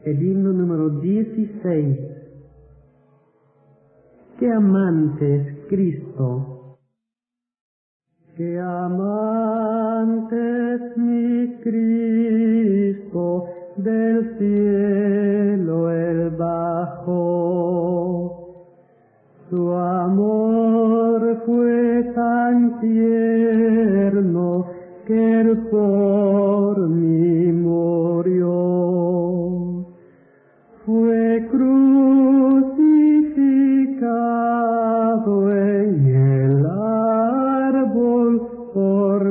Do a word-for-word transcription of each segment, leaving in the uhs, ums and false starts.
El himno número dieciséis. ¡Qué amante es Cristo! ¡Qué amante es mi Cristo! Del cielo Él bajó. Su amor fue tan tierno que Él por mí murió. Fue crucificado en el árbol por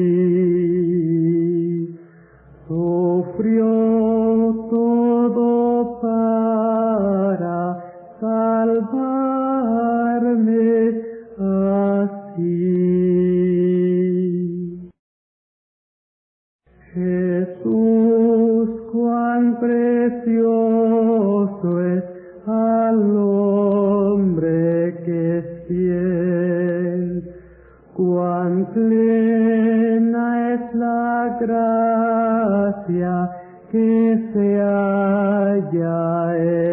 mí. Sufrió todo para salvarme así. Jesús, cuán precioso es al hombre que es fiel, cuán plena es la gracia que se halla en